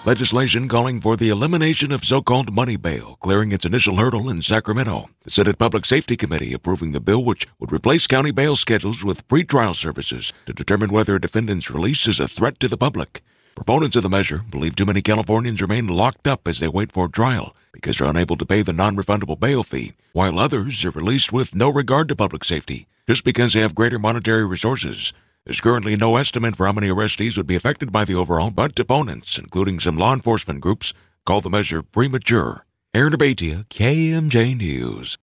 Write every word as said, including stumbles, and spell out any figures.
Legislation calling for the elimination of so-called money bail, clearing its initial hurdle in Sacramento. The Senate Public Safety Committee approving the bill, which would replace county bail schedules with pretrial services to determine whether a defendant's release is a threat to the public. Proponents of the measure believe too many Californians remain locked up as they wait for trial because they're unable to pay the non-refundable bail fee, while others are released with no regard to public safety just because they have greater monetary resources. There's currently no estimate for how many arrestees would be affected by the overhaul, but opponents, including some law enforcement groups, call the measure premature. Aaron Abatia, K M J News.